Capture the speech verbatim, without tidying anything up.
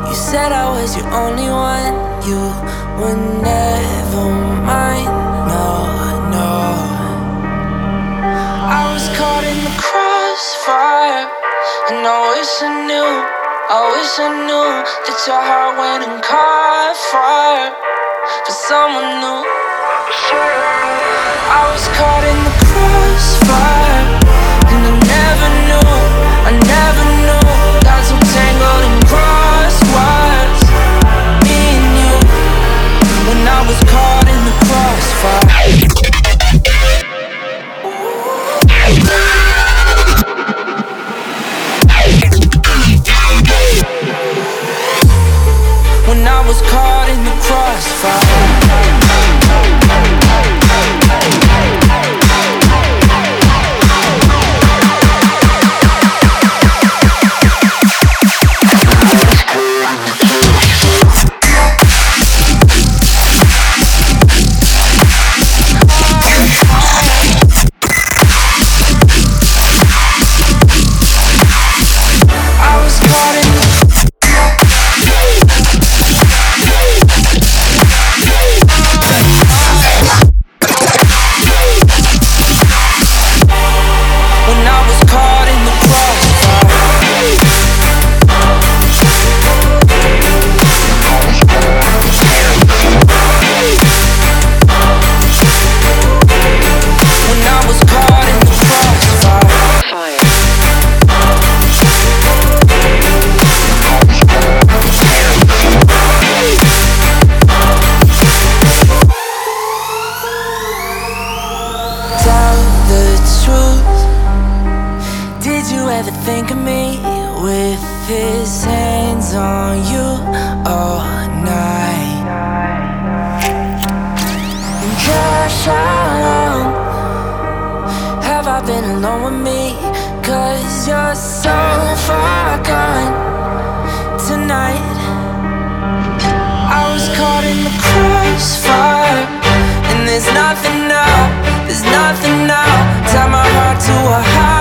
You said I was your only one. You were never mine. No, no. I was caught in the crossfire, and I wish I knew, I wish I knew that your heart went and caught fire for someone new. I was caught in the crossfire, and I never knew, I never knew. Got so tangled in cross wires, me and you, when I was caught in the crossfire. When I was caught in the crossfire. Think of me with his hands on you all night. And gosh, how long have I been alone with me? Cause you're so far gone tonight. I was caught in the crossfire, and there's nothing now, there's nothing now. Tie my heart to a high